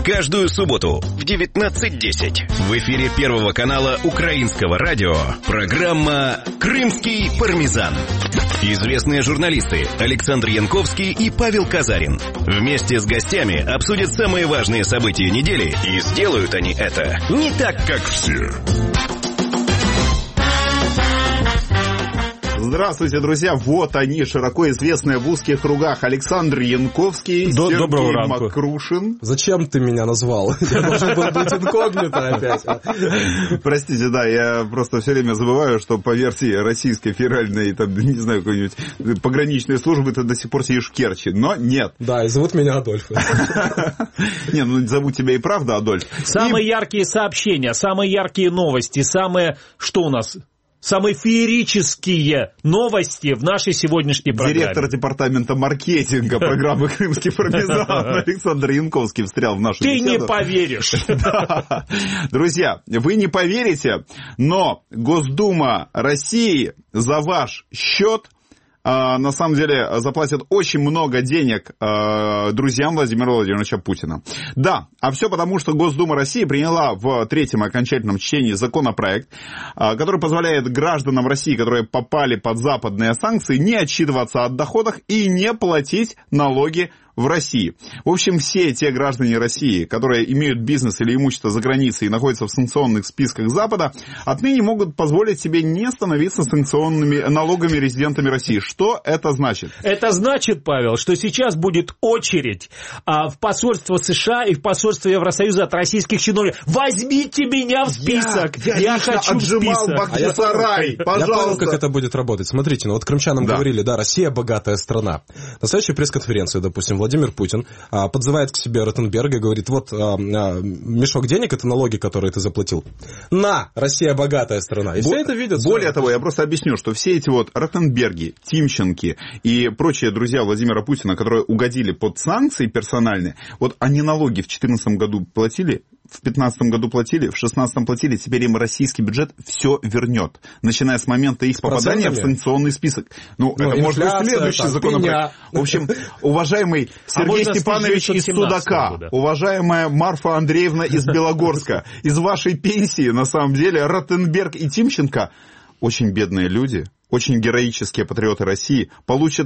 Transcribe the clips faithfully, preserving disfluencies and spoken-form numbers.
Каждую субботу в девятнадцать десять в эфире Первого канала Украинского радио программа «Крымский пармезан». Известные журналисты Александр Янковский и Павел Казарин вместе с гостями обсудят самые важные события недели, и сделают они это не так, как все. Здравствуйте, друзья. Вот они, широко известные в узких кругах. Александр Янковский, До, Сергей Макрушин. Зачем ты меня назвал? Я должен был быть инкогнито опять. Простите, да, я просто все время забываю, что по версии Российской федеральной, там, не знаю, какой-нибудь пограничной службы ты до сих пор сидишь в Керчи, но нет. Да, и зовут меня Адольф. Не, ну зовут тебя и правда Адольф. Самые яркие сообщения, самые яркие новости, самые, что у нас... Самые феерические новости в нашей сегодняшней программе. Директор департамента маркетинга программы «Крымский пармезан» Александр Янковский встрял в нашу Ты беседу. не поверишь. Да. Друзья, вы не поверите, но Госдума России за ваш счет Uh, на самом деле заплатят очень много денег uh, друзьям Владимира Владимировича Путина. Да, а все потому, что Госдума России приняла в третьем окончательном чтении законопроект, uh, который позволяет гражданам России, которые попали под западные санкции, не отчитываться о доходах и не платить налоги в России. В общем, все те граждане России, которые имеют бизнес или имущество за границей и находятся в санкционных списках Запада, отныне могут позволить себе не становиться санкционными налоговыми резидентами России. Что это значит? Это значит, Павел, что сейчас будет очередь а, в посольство США и в посольство Евросоюза от российских чиновников. Возьмите меня в список! Я, я, я хочу в список! Бахчисарай, а пожалуйста! Я понял, как это будет работать. Смотрите, ну вот крымчанам да. говорили, да, Россия богатая страна. На следующей пресс-конференции, допустим, Владимир Путин а, подзывает к себе Ротенберга и говорит, вот а, а, мешок денег, это налоги, которые ты заплатил. На, Россия богатая страна. И Бо- все это видят. Более все. того, я просто объясню, что все эти вот Ротенберги, Тимченки и прочие друзья Владимира Путина, которые угодили под санкции персональные, вот они налоги в две тысячи четырнадцатом году платили, в две тысячи пятнадцатом году платили, в две тысячи шестнадцатом платили, теперь им российский бюджет все вернет, начиная с момента их попадания в санкционный список. Ну, ну это может быть следующий законопроект. В общем, уважаемый Сергей а Степанович из Судака, года. Уважаемая Марфа Андреевна из Белогорска, из вашей пенсии, на самом деле, Ротенберг и Тимченко, очень бедные люди, очень героические патриоты России, получат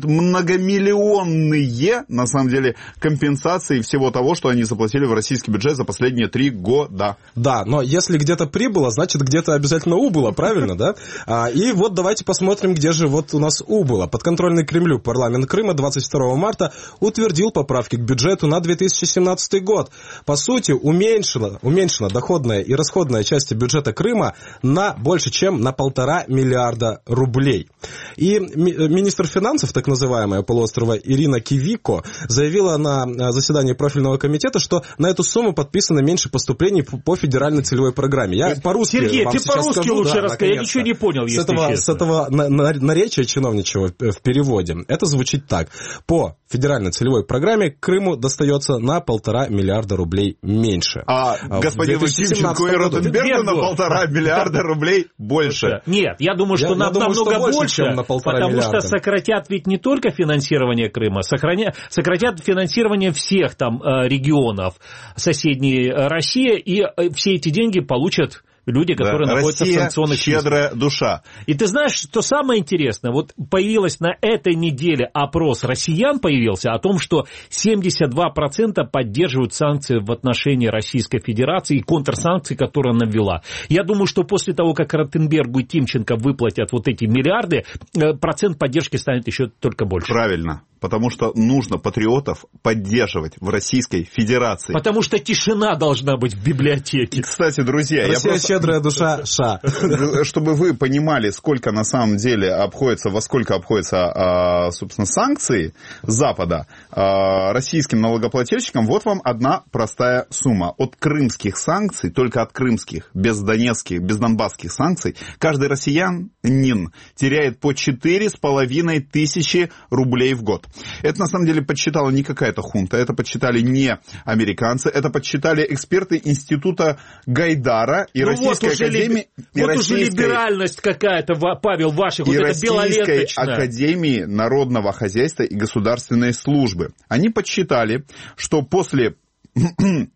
многомиллионные, на самом деле, компенсации всего того, что они заплатили в российский бюджет за последние три года. Да, но если где-то прибыло, значит, где-то обязательно убыло, правильно, да? А, и вот давайте посмотрим, где же вот у нас убыло. Подконтрольный Кремлю парламент Крыма двадцать второго марта утвердил поправки к бюджету на две тысячи семнадцатый год. По сути, уменьшена, уменьшена доходная и расходная части бюджета Крыма на больше, чем на полтора миллиарда рублей. И министр финансов, так называемая полуострова Ирина Кивико, заявила на заседании профильного комитета, что на эту сумму подписано меньше поступлений по федеральной целевой программе. Я по-русски Сергей, вам ты по-русски скажу, лучше да, расскажи, я ничего не понял, если с этого, честно. С этого наречия чиновничьего в переводе это звучит так. По федеральной целевой программе Крыму достается на полтора миллиарда рублей меньше. А господину Тимченко и Ротенбергу на полтора миллиарда рублей больше. Нет, я думаю, что нам намного больше, чем на потому миллиарда. Что сократят ведь не только финансирование Крыма, сократят, сократят финансирование всех там регионов соседней России, и все эти деньги получат люди, которые да, находятся Россия в санкционных списках. Щедрая душа. И ты знаешь, что самое интересное? Вот появилась на этой неделе опрос россиян появился о том, что семьдесят два процента поддерживают санкции в отношении Российской Федерации и контрсанкции, которые она ввела. Я думаю, что после того, как Ротенбергу и Тимченко выплатят вот эти миллиарды, процент поддержки станет еще только больше. Правильно. Потому что нужно патриотов поддерживать в Российской Федерации. Потому что тишина должна быть в библиотеке. Кстати, друзья, Россия я просто... щедрая душа, ша. Чтобы вы понимали, сколько на самом деле обходится, во сколько обходятся, собственно, санкции Запада российским налогоплательщикам, вот вам одна простая сумма. От крымских санкций, только от крымских, без донецких, без донбасских санкций, каждый россиянин теряет по четыре с половиной тысячи рублей в год. Это, на самом деле, подсчитала не какая-то хунта, это подсчитали не американцы, это подсчитали эксперты Института Гайдара и ну Российской вот Академии... Ли... Вот Российской... уже либеральность какая-то, Павел, ваших, вот это белоленточная. И Российской Академии Народного Хозяйства и Государственной Службы. Они подсчитали, что после...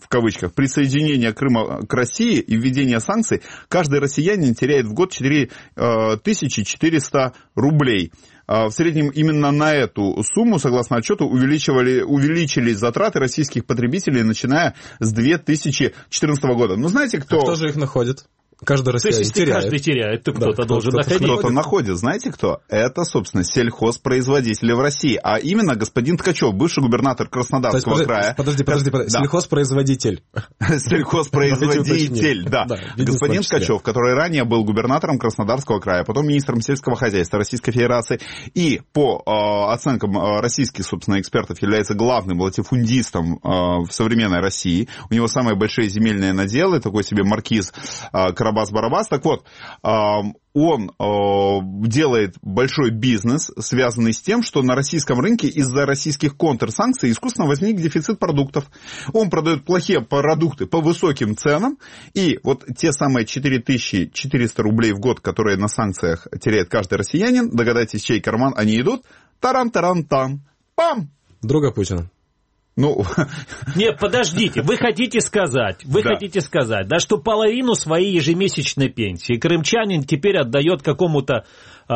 в кавычках, присоединения Крыма к России и введения санкций, каждый россиянин теряет в год четыре тысячи четыреста рублей. В среднем именно на эту сумму, согласно отчету, увеличивали, увеличились затраты российских потребителей, начиная с две тысячи четырнадцатого года. Ну, знаете, кто... А кто же их находит? Каждый россиянин теряет. Каждый теряет, то кто-то да, должен кто-то находить. Кто-то находит. Знаете кто? Это, собственно, сельхозпроизводители в России. А именно господин Ткачев, бывший губернатор Краснодарского есть, края. Подожди, подожди, подожди. Да. Сельхозпроизводитель. Сельхозпроизводитель, да. Господин Ткачев, который ранее был губернатором Краснодарского края, потом министром сельского хозяйства Российской Федерации, и по оценкам российских, собственно, экспертов является главным латифундистом в современной России. У него самые большие земельные наделы, такой себе маркиз Карабас-Барабас. Так вот, он делает большой бизнес, связанный с тем, что на российском рынке из-за российских контрсанкций искусственно возник дефицит продуктов. Он продает плохие продукты по высоким ценам, и вот те самые четыре тысячи четыреста рублей в год, которые на санкциях теряет каждый россиянин, догадайтесь, в чей карман они идут, тарам-тарам-там, пам! Друга Путина. Ну... Нет, подождите, вы хотите сказать, вы да. хотите сказать, да, что половину своей ежемесячной пенсии крымчанин теперь отдает какому-то,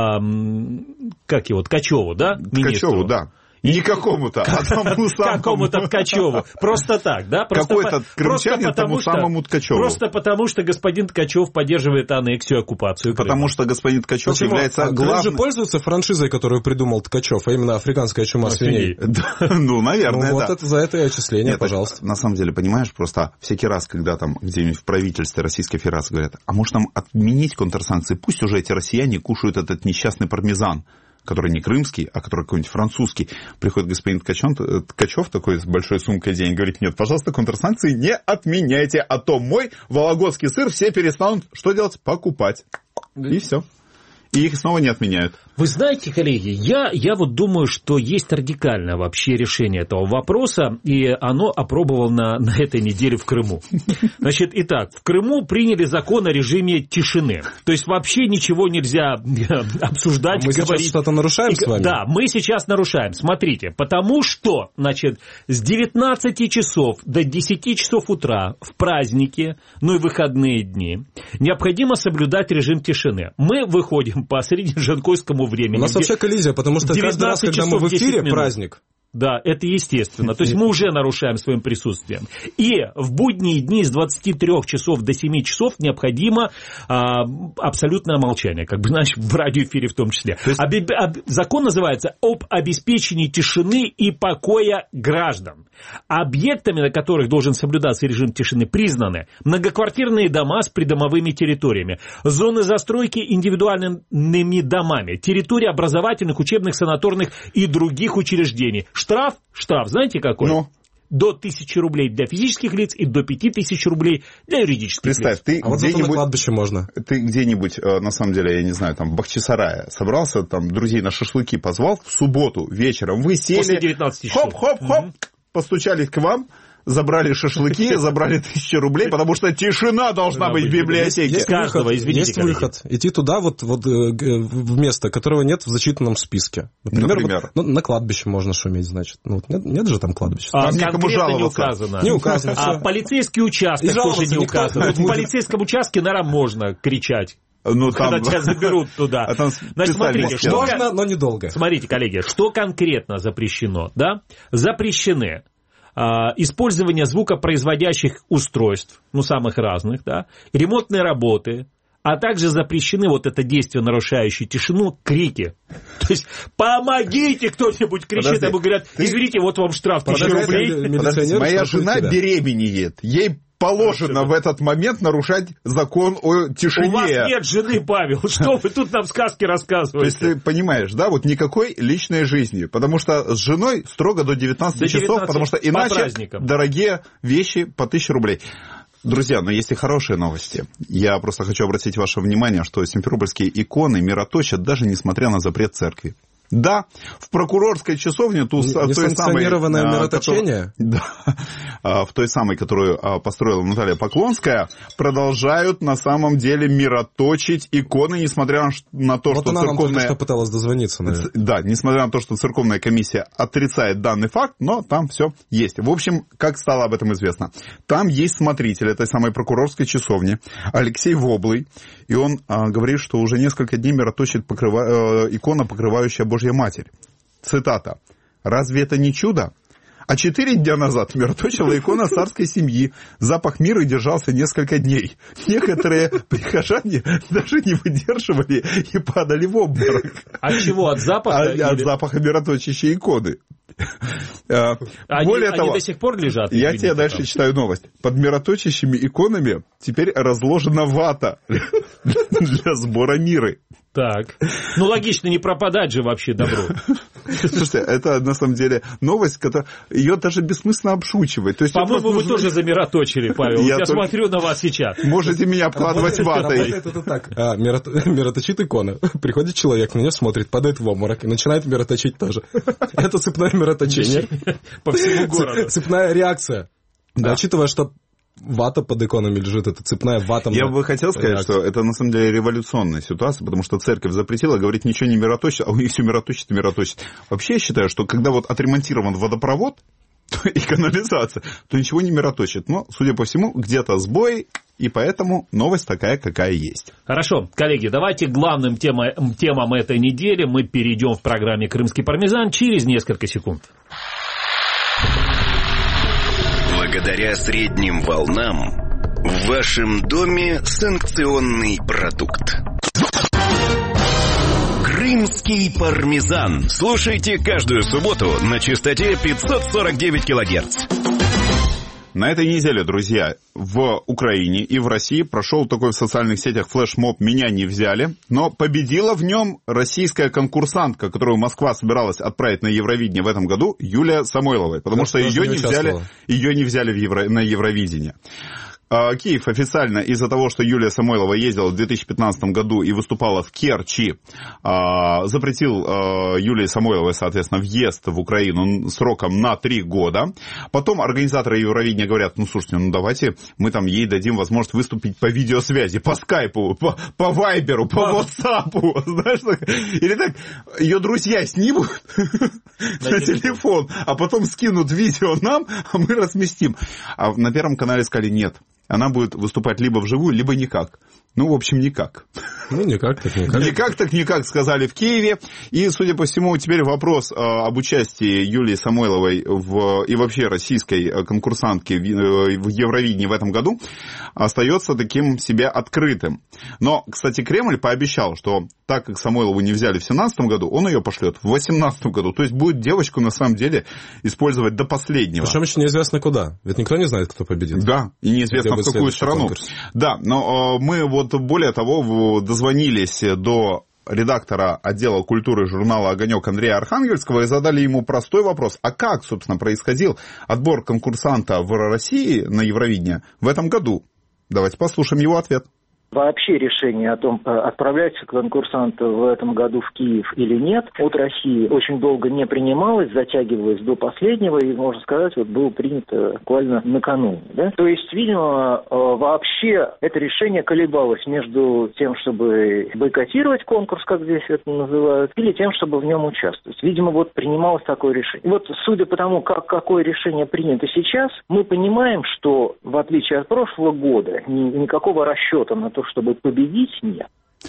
эм, как его, Ткачеву, да, министру? Ткачеву, да. Не какому-то, а тому самому. Какому-то Ткачеву. Просто так, да? Просто Какой-то крымчанин тому самому Ткачеву. Просто потому, что господин Ткачев поддерживает аннексию и оккупацию Крыма. Потому что господин Ткачев Почему? является а главным... Крым же пользуется франшизой, которую придумал Ткачев, а именно африканская чума свиней. Ну, наверное, да. Вот за это и отчисление, пожалуйста. На самом деле, понимаешь, просто всякий раз, когда там где-нибудь в правительстве Российской Федерации говорят, а может нам отменить контрсанкции, пусть уже эти россияне кушают этот несчастный пармезан, который не крымский, а который какой-нибудь французский. Приходит господин Ткачев, Ткачев такой с большой сумкой денег, говорит, нет, пожалуйста, контрсанкции не отменяйте, а то мой вологодский сыр все перестанут, что делать? Покупать. И все. И их снова не отменяют. Вы знаете, коллеги, я, я вот думаю, что есть радикальное вообще решение этого вопроса, и оно опробовал на, на этой неделе в Крыму. Значит, итак, в Крыму приняли закон о режиме тишины. То есть вообще ничего нельзя обсуждать, мы говорить. Мы сейчас что-то нарушаем с вами? Да, мы сейчас нарушаем. Смотрите, потому что, значит, с девятнадцати часов до десяти часов утра в праздники, ну и выходные дни, необходимо соблюдать режим тишины. Мы выходим по среднежанкойскому времени. У нас вообще коллизия, потому что каждый раз, когда мы в эфире, праздник. Да, это естественно. То есть мы уже нарушаем своим присутствием. И в будние дни с двадцати трёх часов до семи часов необходимо а, абсолютное молчание. Как бы, знаешь, в радиоэфире в том числе. То есть... Об, об, закон называется «Об обеспечении тишины и покоя граждан». Объектами, на которых должен соблюдаться режим тишины, признаны многоквартирные дома с придомовыми территориями, зоны застройки индивидуальными домами, территории образовательных, учебных, санаторных и других учреждений. Штраф, штраф, знаете какой? Ну? До тысячи рублей для физических лиц и до пяти тысяч рублей для юридических Представь, лиц. Ты а вот зато на кладбище можно. Ты где-нибудь, на самом деле, я не знаю, там, в Бахчисарае собрался, там, друзей на шашлыки позвал в субботу вечером, вы сели... После девятнадцати часов. Хоп-хоп-хоп, mm-hmm. постучались к вам, забрали шашлыки, забрали тысячу рублей, потому что тишина должна быть в библиотеке. Есть каждого, выход, извините, есть выход. Идти туда вот, вот в место, которого нет в зачитанном списке. Например, Например? Вот, ну, на кладбище можно шуметь, значит. Ну, нет, нет же там кладбища. А, там конкретно не указано. Не указано. А полицейский участок тоже не указан. Вот в полицейском участке, наверное, можно кричать. Ну, когда там... тебя заберут туда. А там Значит, смотрите, что... Можно, но недолго. Смотрите, коллеги, что конкретно запрещено, да? Запрещены использование звукопроизводящих устройств, ну, самых разных, да, ремонтные работы, а также запрещены вот это действие, нарушающее тишину, крики. То есть, помогите, кто-нибудь кричит, ему говорят, извините, вот вам штраф тысяча рублей. Подожди, моя жена беременеет, ей положено в этот момент нарушать закон о тишине. У вас нет жены, Павел, что вы тут нам сказки рассказываете? То есть ты понимаешь, да, вот никакой личной жизни, потому что с женой строго до девятнадцати часов, потому что иначе дорогие вещи по тысяче рублей. Друзья, но есть и хорошие новости. Я просто хочу обратить ваше внимание, что симферопольские иконы мироточат даже несмотря на запрет церкви. Да, в прокурорской часовне, ту, в той самой... Несанкционированное мироточение? Да, в той самой, которую построила Наталья Поклонская, продолжают на самом деле мироточить иконы, несмотря на то, вот что она церковная... нам только что пыталась дозвониться, наверное. Да, несмотря на то, что церковная комиссия отрицает данный факт, но там все есть. В общем, как стало об этом известно? Там есть смотритель этой самой прокурорской часовни, Алексей Воблый, и он а, говорит, что уже несколько дней мироточит покрыва... э, икона, покрывающая Божья Матерь. Цитата. «Разве это не чудо? А четыре дня назад мироточила икона царской семьи. Запах мира держался несколько дней. Некоторые прихожане даже не выдерживали и падали в обморок». От чего? От запаха? От, или... от запаха мироточащей иконы. Они, Более того, они до сих пор лежат? Я тебе дальше там читаю новость. Под мироточащими иконами теперь разложена вата для сбора миры. Так. Ну, логично, не пропадать же вообще добро. Слушайте, это на самом деле новость, которая... Ее даже бессмысленно обшучивать. То есть По-моему, вы нужно... тоже замироточили, Павел. Я, я только... смотрю на вас сейчас. Можете меня обкладывать ватой. Это так. А, мироточит икона. Приходит человек, на нее смотрит, падает в обморок и начинает мироточить тоже. Это цепное мироточение. По всему городу. Цепная реакция. Да, учитывая, что вата под иконами лежит, это цепная вата. Я бы хотел сказать, реакция. Что это на самом деле революционная ситуация, потому что церковь запретила, говорит, ничего не мироточит, а у них все мироточит и мироточит. Вообще я считаю, что когда вот отремонтирован водопровод и канализация, то ничего не мироточит. Но, судя по всему, где-то сбой, и поэтому новость такая, какая есть. Хорошо, коллеги, давайте к главным темам, темам этой недели мы перейдем в программе «Крымский пармезан» через несколько секунд. Благодаря средним волнам в вашем доме санкционный продукт. Крымский пармезан. Слушайте каждую субботу на частоте пятьсот сорок девять килогерц. На этой неделе, друзья, в Украине и в России прошел такой в социальных сетях флешмоб «Меня не взяли», но победила в нем российская конкурсантка, которую Москва собиралась отправить на Евровидение в этом году, Юлия Самойлова, потому что ее не, взяли, ее не взяли в Евро, на Евровидение. Киев официально из-за того, что Юлия Самойлова ездила в две тысячи пятнадцатом году и выступала в Керчи, запретил Юлии Самойловой, соответственно, въезд в Украину сроком на три года. Потом организаторы Евровидения говорят, ну, слушайте, ну, давайте мы там ей дадим возможность выступить по видеосвязи, по скайпу, по, по вайберу, по ватсапу, знаешь, или так, ее друзья снимут на телефон, а потом скинут видео нам, а мы разместим. А на Первом канале сказали, нет. Она будет выступать либо вживую, либо никак. Ну, в общем, никак. Ну, никак так никак. Никак так никак, сказали в Киеве. И, судя по всему, теперь вопрос об участии Юлии Самойловой в, и вообще российской конкурсантки в Евровидении в этом году остается таким себе открытым. Но, кстати, Кремль пообещал, что так как Самойлову не взяли в семнадцатом году, он ее пошлет в восемнадцатом году. То есть будет девочку, на самом деле, использовать до последнего. Причем еще неизвестно куда. Ведь никто не знает, кто победит. Да, и неизвестно в какую страну. Конкурс. Да, но мы вот более того дозвонились до редактора отдела культуры журнала «Огонек» Андрея Архангельского и задали ему простой вопрос. А как, собственно, происходил отбор конкурсанта в России на Евровидение в этом году? Давайте послушаем его ответ. Вообще решение о том, отправляется конкурсант в этом году в Киев или нет, от России очень долго не принималось, затягивалось до последнего, и, можно сказать, вот было принято буквально накануне. Да? То есть, видимо, вообще это решение колебалось между тем, чтобы бойкотировать конкурс, как здесь это называют, или тем, чтобы в нем участвовать. Видимо, вот принималось такое решение. Вот, судя по тому, как, какое решение принято сейчас, мы понимаем, что, в отличие от прошлого года, ни, никакого расчета на то, чтобы победить, нет.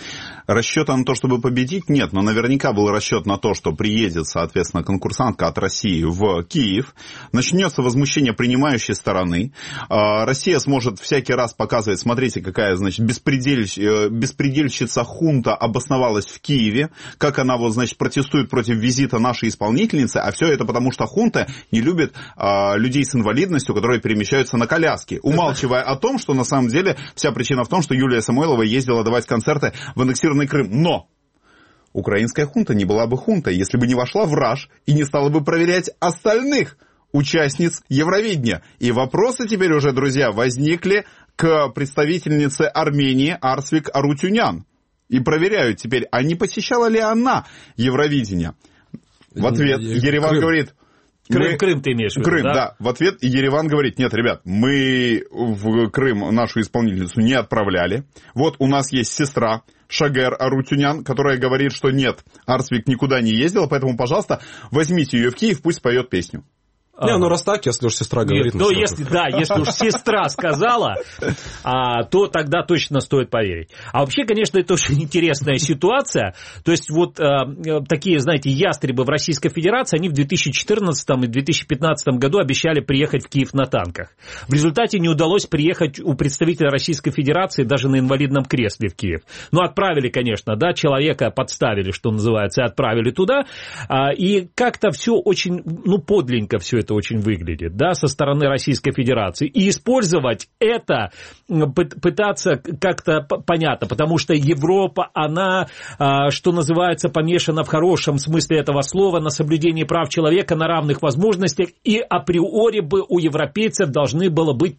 Расчета на то, чтобы победить, нет, но наверняка был расчет на то, что приедет, соответственно, конкурсантка от России в Киев, начнется возмущение принимающей стороны, Россия сможет всякий раз показывать, смотрите, какая, значит, беспредельщ... беспредельщица хунта обосновалась в Киеве, как она, вот, значит, протестует против визита нашей исполнительницы, а все это потому, что хунта не любит а, людей с инвалидностью, которые перемещаются на коляске, умалчивая о том, что на самом деле вся причина в том, что Юлия Самойлова ездила давать концерты в аннексированный Крым. Но украинская хунта не была бы хунтой, если бы не вошла в раж и не стала бы проверять остальных участниц Евровидения. И вопросы теперь уже, друзья, возникли к представительнице Армении Арсвик Арутюнян. И проверяют теперь, а не посещала ли она Евровидение. В ответ Ереван Крым. говорит... Крым, мы... Крым ты имеешь в виду, Крым, да? да. В ответ Ереван говорит, нет, ребят, мы в Крым нашу исполнительницу не отправляли. Вот у нас есть сестра Шагер Арутюнян, которая говорит, что нет, Арсвик никуда не ездила, поэтому, пожалуйста, возьмите ее в Киев, пусть поет песню. Не, ну раз так, если уж сестра говорит... Нет, ну, если, да, если уж сестра сказала, а, то тогда точно стоит поверить. А вообще, конечно, это очень интересная ситуация. То есть вот а, такие, знаете, ястребы в Российской Федерации, они в две тысячи четырнадцатом и две тысячи пятнадцатом году обещали приехать в Киев на танках. В результате не удалось приехать у представителя Российской Федерации даже на инвалидном кресле в Киев. Ну, отправили, конечно, да, человека подставили, что называется, и отправили туда. А, и как-то все очень, ну, подленько все это очень выглядит, да, со стороны Российской Федерации. И использовать это, пытаться как-то понятно, потому что Европа, она, что называется, помешана в хорошем смысле этого слова на соблюдении прав человека, на равных возможностях, и априори бы у европейцев должны было быть...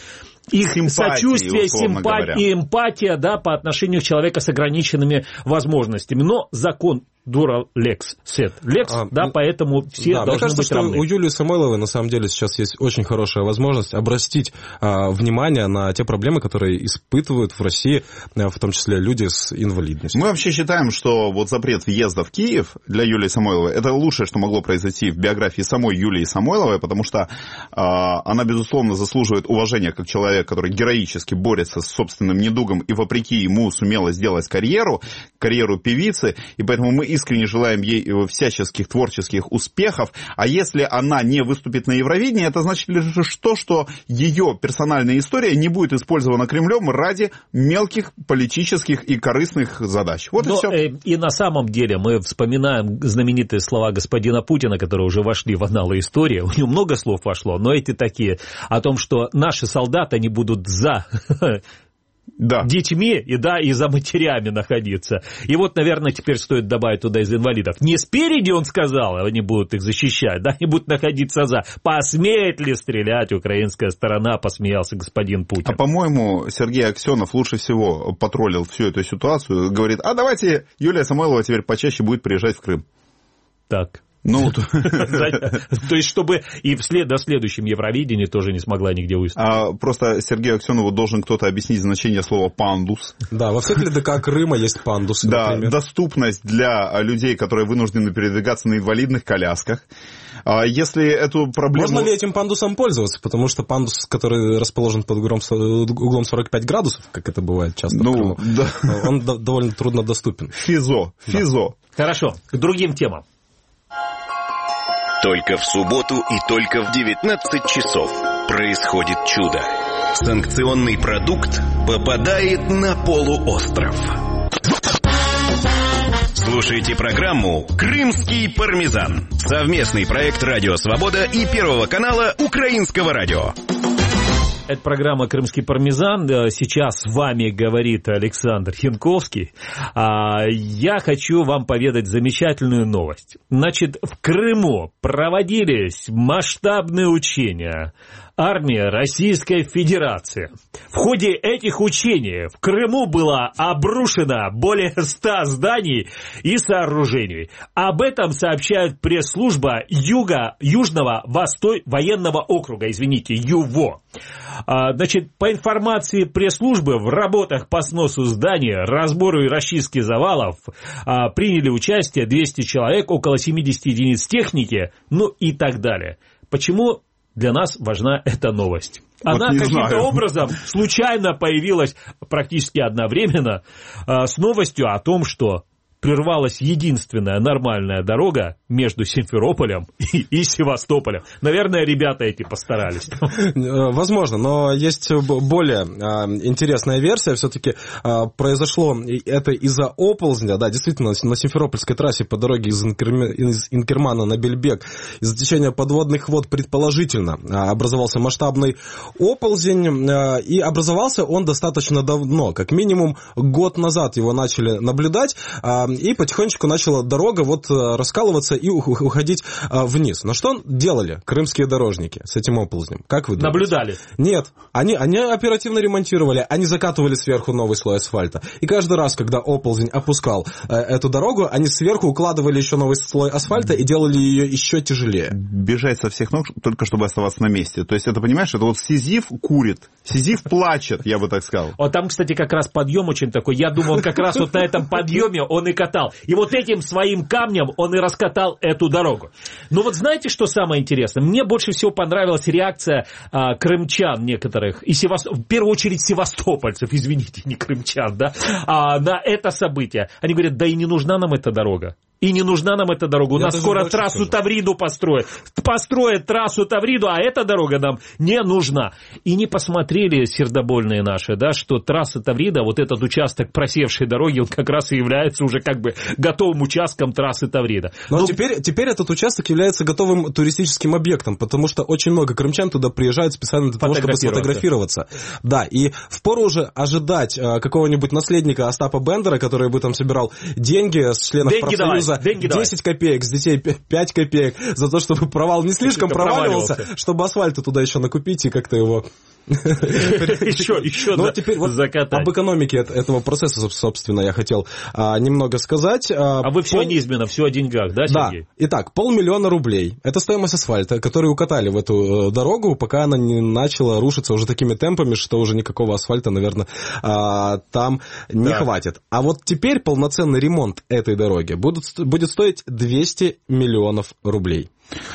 их симпатии, сочувствие, симпатия и эмпатия, да, по отношению к человеку с ограниченными возможностями. Но закон дура лекс, сет лекс, а, да, поэтому все да, должны мне кажется, быть что равны. У Юлии Самойловой на самом деле сейчас есть очень хорошая возможность обратить а, внимание на те проблемы, которые испытывают в России, а, в том числе люди с инвалидностью. Мы вообще считаем, что вот запрет въезда в Киев для Юлии Самойловой — это лучшее, что могло произойти в биографии самой Юлии Самойловой, потому что а, она, безусловно, заслуживает уважения как человек, который героически борется с собственным недугом и вопреки ему сумела сделать карьеру, карьеру певицы, и поэтому мы искренне желаем ей всяческих творческих успехов. А если она не выступит на Евровидении, это значит лишь то, что ее персональная история не будет использована Кремлем ради мелких политических и корыстных задач. Вот Но, и все. Э, и на самом деле мы вспоминаем знаменитые слова господина Путина, которые уже вошли в анналы истории. У него много слов вошло, но эти такие о том, что наши солдаты, они будут за... Да. детьми и, да, и за матерями находиться. И вот, наверное, теперь стоит добавить туда из инвалидов. Не спереди, он сказал, они будут их защищать, да, они будут находиться за. Посмеет ли стрелять украинская сторона, посмеялся господин Путин. А, по-моему, Сергей Аксенов лучше всего потроллил всю эту ситуацию. Говорит, а давайте Юлия Самойлова теперь почаще будет приезжать в Крым. Так. Ну, то есть, чтобы и вслед до следующем Евровидении тоже не смогла нигде выступить. А просто Сергею Аксенову должен кто-то объяснить значение слова «пандус». Да, во всех ЛДК Крыма есть пандусы, да, например. Доступность для людей, которые вынуждены передвигаться на инвалидных колясках. А если эту проблему... Можно ли этим пандусом пользоваться? Потому что пандус, который расположен под углом, углом сорок пять градусов, как это бывает часто ну, в Крыму, да. он довольно трудно доступен. Физо, физо. Да. Хорошо, к другим темам. Только в субботу и только в девятнадцать часов происходит чудо. Санкционный продукт попадает на полуостров. Слушайте программу «Крымский пармезан». Совместный проект «Радио Свобода» и Первого канала Украинского радио. Это программа «Крымский пармезан». Сейчас с вами говорит Александр Янковский. Я хочу вам поведать замечательную новость. Значит, в Крыму проводились масштабные учения армии Российской Федерации. В ходе этих учений в Крыму было обрушено более ста зданий и сооружений. Об этом сообщает пресс-служба Юга, Южного Восто... военного округа, извините, ЮВО. Значит, по информации пресс-службы, в работах по сносу зданий, разбору и расчистке завалов приняли участие двести человек, около семьдесят единиц техники, ну и так далее. Почему для нас важна эта новость? Она вот каким-то знаю. образом случайно появилась практически одновременно с новостью о том, что прервалась единственная нормальная дорога между Симферополем и, и Севастополем. Наверное, ребята эти постарались. Возможно, но есть более а, интересная версия. Все-таки а, произошло это из-за оползня. Да, действительно, на Симферопольской трассе по дороге из, Инкерме, из Инкермана на Бельбек из-за течения подводных вод предположительно а, образовался масштабный оползень. А, и образовался он достаточно давно. Как минимум год назад его начали наблюдать. А, и потихонечку начала дорога вот раскалываться и уходить вниз. Но что делали крымские дорожники с этим оползнем? Как вы думаете? Наблюдали? Нет. Они, они оперативно ремонтировали, они закатывали сверху новый слой асфальта. И каждый раз, когда оползень опускал э, эту дорогу, они сверху укладывали еще новый слой асфальта и делали ее еще тяжелее. Бежать со всех ног, только чтобы оставаться на месте. То есть это, понимаешь, это вот Сизиф курит, Сизиф плачет, я бы так сказал. Вот там, кстати, как раз подъем очень такой. Я думал, как раз вот на этом подъеме он и катал. И вот этим своим камнем он и раскатал эту дорогу. Но вот знаете, что самое интересное? Мне больше всего понравилась реакция а, крымчан некоторых, и Севастоп... в первую очередь севастопольцев, извините, не крымчан, да, а, на это событие. Они говорят, да и не нужна нам эта дорога. И не нужна нам эта дорога. У Я нас скоро трассу скажу. Тавриду построят. Построят трассу Тавриду, а эта дорога нам не нужна. И не посмотрели сердобольные наши, да, что трасса Таврида, вот этот участок просевшей дороги, он как раз и является уже как бы готовым участком трассы Таврида. Но ну, теперь, теперь этот участок является готовым туристическим объектом, потому что очень много крымчан туда приезжают специально для того, чтобы сфотографироваться. Да, и впору уже ожидать какого-нибудь наследника Остапа Бендера, который бы там собирал деньги с членов деньги профсоюза, деньги десять давай. Копеек, с детей пять копеек, за то, чтобы провал не слишком проваливался, чтобы асфальта туда еще накупить и как-то его... Еще, еще ну, теперь вот закатать. Об экономике этого процесса, собственно, я хотел а, немного сказать. А, а вы все пол... неизменно, все о деньгах, да, Сергей? Да. Итак, полмиллиона рублей. Это стоимость асфальта, который укатали в эту дорогу, пока она не начала рушиться уже такими темпами, что уже никакого асфальта, наверное, а, там не да. хватит. А вот теперь полноценный ремонт этой дороги будет, будет стоить двести миллионов рублей.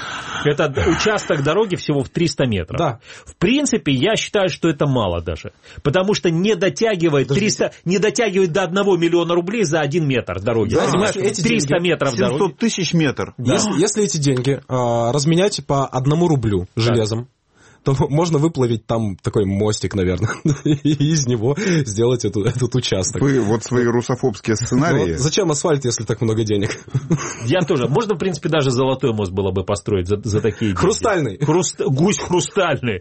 Это участок дороги всего в триста метров. Да. В принципе, я считаю, что это мало даже. Потому что не дотягивает, триста, не дотягивает до одного миллиона рублей за один метр дороги. Да, эти триста деньги, метров дороги. семьсот тысяч метр. Да. Если, если эти деньги а, разменять по одному рублю железом, так. то можно выплавить там такой мостик, наверное, и из него сделать эту, этот участок. Вы вот свои русофобские сценарии... Вот зачем асфальт, если так много денег? Я тоже. Можно, в принципе, даже золотой мост было бы построить за, за такие деньги. Хрустальный. Хруст... Гусь хрустальный.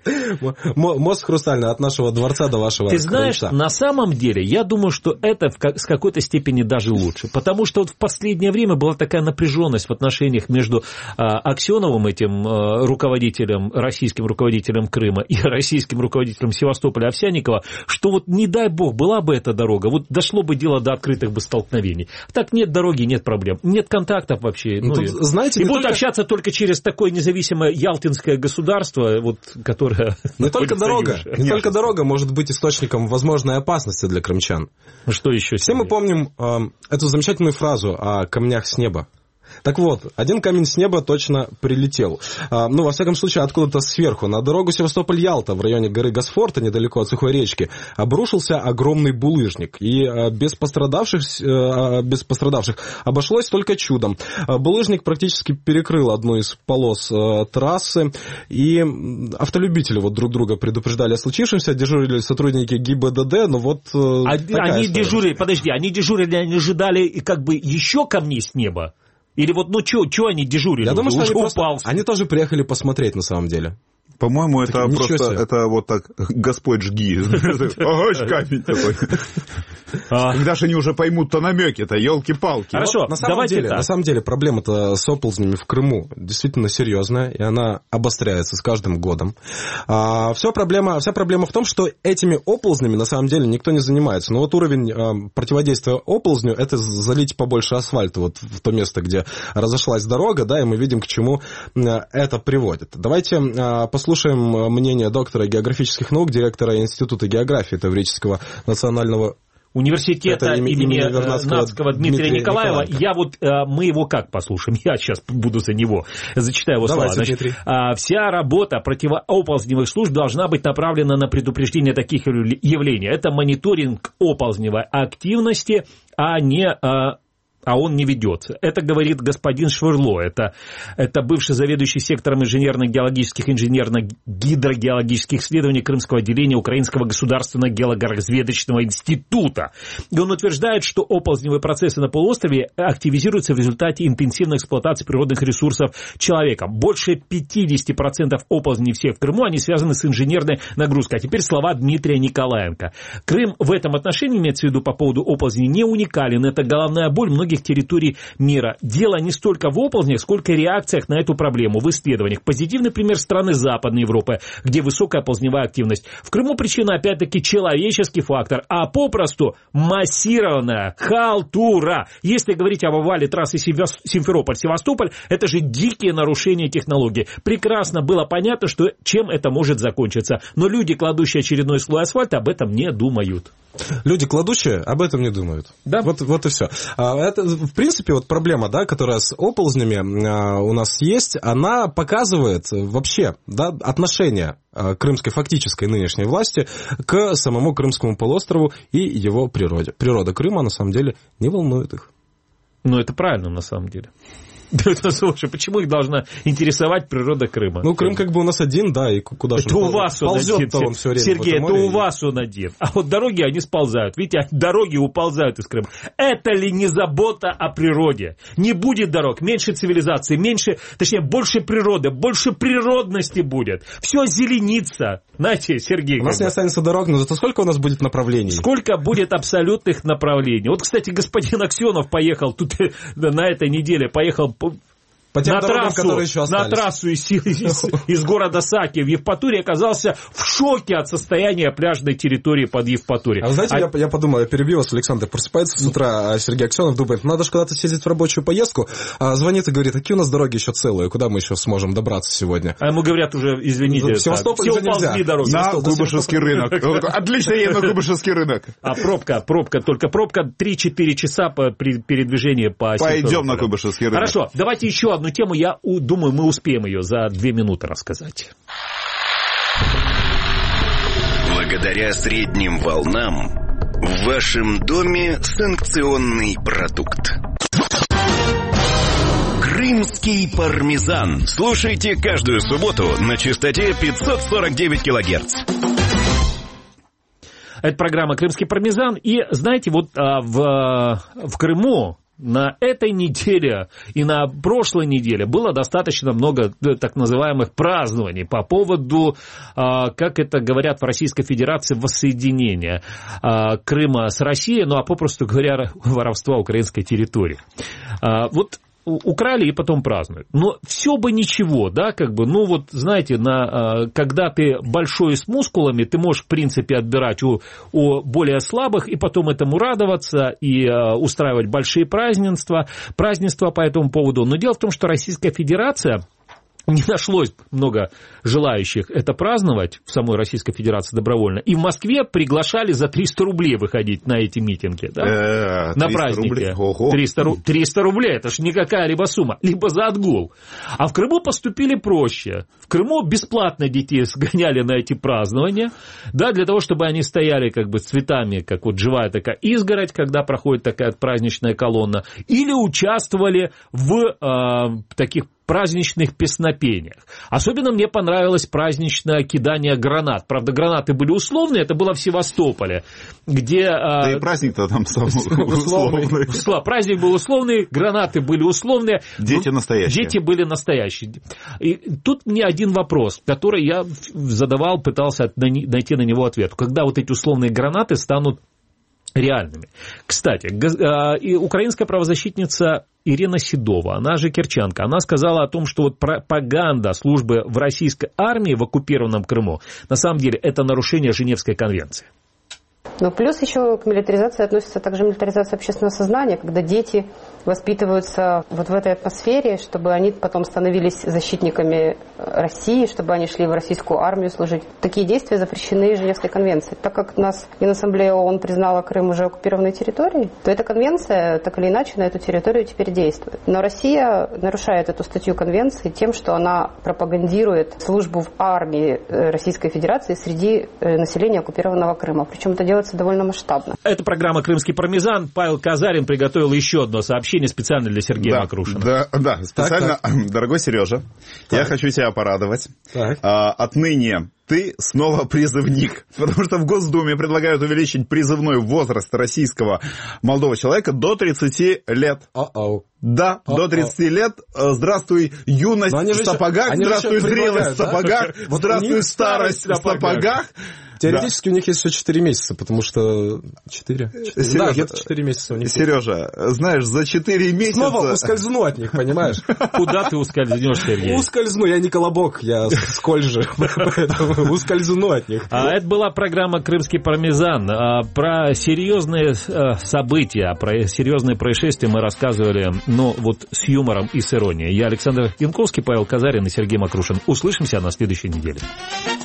Мост хрустальный от нашего дворца до вашего Ты знаешь, крыльца. На самом деле, я думаю, что это в, с какой-то степени даже лучше. Потому что вот в последнее время была такая напряженность в отношениях между а, Аксеновым, этим а, руководителем, российским руководителем Крыма и российским руководителем Севастополя Овсянникова, что вот не дай бог, была бы эта дорога, вот дошло бы дело до открытых бы столкновений. Так нет дороги, нет проблем, нет контактов вообще. Ну, тут, и знаете, и будут только... общаться только через такое независимое ялтинское государство, вот, которое... Не только дорога, не нет. только дорога может быть источником возможной опасности для крымчан. Что еще? Все мы помним э, эту замечательную фразу о камнях с неба. Так вот, один камень с неба точно прилетел. А, ну, во всяком случае, откуда-то сверху. На дорогу Севастополь-Ялта в районе горы Госфорта, недалеко от Сухой речки, обрушился огромный булыжник. И а, без, пострадавших, а, без пострадавших обошлось только чудом. А, булыжник практически перекрыл одну из полос а, трассы. И автолюбители вот друг друга предупреждали о случившемся. Дежурили сотрудники ГИБДД, но вот а, Они дежурили, подожди, они дежурили, они ожидали как бы еще камней с неба? Или вот, ну, что они дежурили? Я думаю, что они, просто, они тоже приехали посмотреть, на самом деле. По-моему, это так, просто, это вот так, Господь жги. Ага, камень такой. Когда же они уже поймут-то намеки-то, елки-палки. Хорошо, на самом деле, на самом деле проблема-то с оползнями в Крыму действительно серьезная, и она обостряется с каждым годом. А, вся, проблема, вся проблема в том, что этими оползнями на самом деле никто не занимается. Но вот уровень а, противодействия оползню – это залить побольше асфальта вот в то место, где разошлась дорога, да, и мы видим, к чему это приводит. Давайте а, послушаем мнение доктора географических наук, директора Института географии Таврического национального университета имени, имени Вернадского, Дмитрия, Дмитрия Николаева. Николаева. Я вот, мы его как послушаем? Я сейчас буду за него. Зачитаю его Давайте, слова. Значит, вся работа противооползневых служб должна быть направлена на предупреждение таких явлений. Это мониторинг оползневой активности, а не... а он не ведется. Это говорит господин Швырло. Это, это бывший заведующий сектором инженерно-геологических, инженерно-гидрогеологических исследований Крымского отделения Украинского государственного геологоразведочного института. И он утверждает, что оползневые процессы на полуострове активизируются в результате интенсивной эксплуатации природных ресурсов человеком. Больше пятьдесят процентов оползней всех в Крыму, они связаны с инженерной нагрузкой. А теперь слова Дмитрия Николаенко. Крым в этом отношении, имеется в виду по поводу оползней, не уникален. Это головная боль многих многих территорий мира. Дело не столько в оползнях, сколько в реакциях на эту проблему, в исследованиях. Позитивный пример страны Западной Европы, где высокая оползневая активность. В Крыму причина, опять-таки, человеческий фактор, а попросту массированная халтура. Если говорить об овале трассы Симферополь-Севастополь, это же дикие нарушения технологий. Прекрасно было понятно, что чем это может закончиться. Но люди, кладущие очередной слой асфальта, об этом не думают. Люди, кладущие, об этом не думают. Да. Вот, вот и все. Это, в принципе, вот проблема, да, которая с оползнями у нас есть, она показывает вообще, да, отношение крымской фактической нынешней власти к самому Крымскому полуострову и его природе. Природа Крыма, на самом деле, не волнует их. Ну, это правильно, на самом деле. Слушай, почему их должна интересовать природа Крыма? Ну, Крым как бы у нас один, да, и куда же это у вас он один, он все время Сергей, это у вас он один. А вот дороги, они сползают. Видите, дороги уползают из Крыма. Это ли не забота о природе? Не будет дорог, меньше цивилизации, меньше, точнее, больше природы, больше природности будет. Все зеленится. Знаете, Сергей... У нас не останется дорог, но зато сколько у нас будет направлений? Сколько будет абсолютных направлений. Вот, кстати, господин Аксенов поехал тут на этой неделе, поехал... По тем на, дорогам, трассу, еще на трассу из, из, из города Саки в Евпатории оказался в шоке от состояния пляжной территории под Евпаторией. А вы знаете, а... я, я подумал, я перебью вас, Александр, просыпается с утра Сергей Аксенов, думает, надо же куда-то съездить в рабочую поездку, а звонит и говорит, какие у нас дороги еще целые, куда мы еще сможем добраться сегодня? А ему говорят уже, извините, в Севастополь все уползли дороги. На Куйбышевский рынок. Отлично едем на Куйбышевский рынок. А пробка, пробка, только пробка три-четыре часа по передвижению по Пойдем на Куйбышевский рынок. Хорошо, давайте еще одну тему, я думаю, мы успеем ее за две минуты рассказать. Благодаря средним волнам в вашем доме санкционный продукт. Крымский пармезан. Слушайте каждую субботу на частоте пятьсот сорок девять килогерц. Это программа «Крымский пармезан». И, знаете, вот а, в, в Крыму на этой неделе и на прошлой неделе было достаточно много так называемых празднований по поводу, как это говорят в Российской Федерации, воссоединения Крыма с Россией, ну а попросту говоря, воровства украинской территории. Вот украли и потом празднуют. Но все бы ничего, да, как бы, ну вот, знаете, на, когда ты большой и с мускулами, ты можешь, в принципе, отбирать у, у более слабых и потом этому радоваться и а, устраивать большие празднества, празднества по этому поводу. Но дело в том, что Российская Федерация... Не нашлось много желающих это праздновать в самой Российской Федерации добровольно. И в Москве приглашали за триста рублей выходить на эти митинги. Да? На праздники. триста рублей. Это ж не какая-либо сумма. Либо за отгул. А в Крыму поступили проще. В Крыму бесплатно детей сгоняли на эти празднования. Да, для того, чтобы они стояли как бы цветами, как вот живая такая изгородь, когда проходит такая праздничная колонна. Или участвовали в э, таких праздничных песнопениях. Особенно мне понравилось праздничное кидание гранат. Правда, гранаты были условные, это было в Севастополе, где... Да и праздник-то там сам условный. Праздник был условный, гранаты были условные. Дети настоящие. Дети были настоящие. И тут мне один вопрос, который я задавал, пытался найти на него ответ. Когда вот эти условные гранаты станут реальными. Кстати, украинская правозащитница Ирина Седова, она же кирчанка, она сказала о том, что вот пропаганда службы в российской армии в оккупированном Крыму на самом деле это нарушение Женевской конвенции. Но плюс еще к милитаризации относится также милитаризация общественного сознания, когда дети воспитываются вот в этой атмосфере, чтобы они потом становились защитниками России, чтобы они шли в российскую армию служить. Такие действия запрещены Женевской конвенцией. Так как нас Генассамблея ООН признала Крым уже оккупированной территорией, то эта конвенция так или иначе на эту территорию теперь действует. Но Россия нарушает эту статью конвенции тем, что она пропагандирует службу в армии Российской Федерации среди населения оккупированного Крыма. Причем это делается довольно масштабно. Это программа «Крымский пармезан». Павел Казарин приготовил еще одно сообщение специально для Сергея да, Макрушина. Да, да, специально. Так, так. Дорогой Сережа, так. я хочу тебя порадовать. А, отныне ты снова призывник, потому что в Госдуме предлагают увеличить призывной возраст российского молодого человека до тридцати лет. Uh-oh. Да, Uh-oh. до тридцати лет. Здравствуй, юность в сапогах, здравствуй, зрелость в сапогах, да? здравствуй, старость в сапогах. Теоретически да. у них есть еще четыре месяца, потому что... четыре? Сережа, да, где-то четыре месяца у них. Сережа, знаешь, за четыре месяца... Снова ускользну от них, понимаешь? Куда ты ускользнешь, Сергей? Ускользну, я не колобок, я сколь же, поэтому ускользну от них. А это была программа «Крымский пармезан». Про серьезные события, про серьезные происшествия мы рассказывали, но вот с юмором и с иронией. Я Александр Янковский, Павел Казарин и Сергей Макрушин. Услышимся на следующей неделе.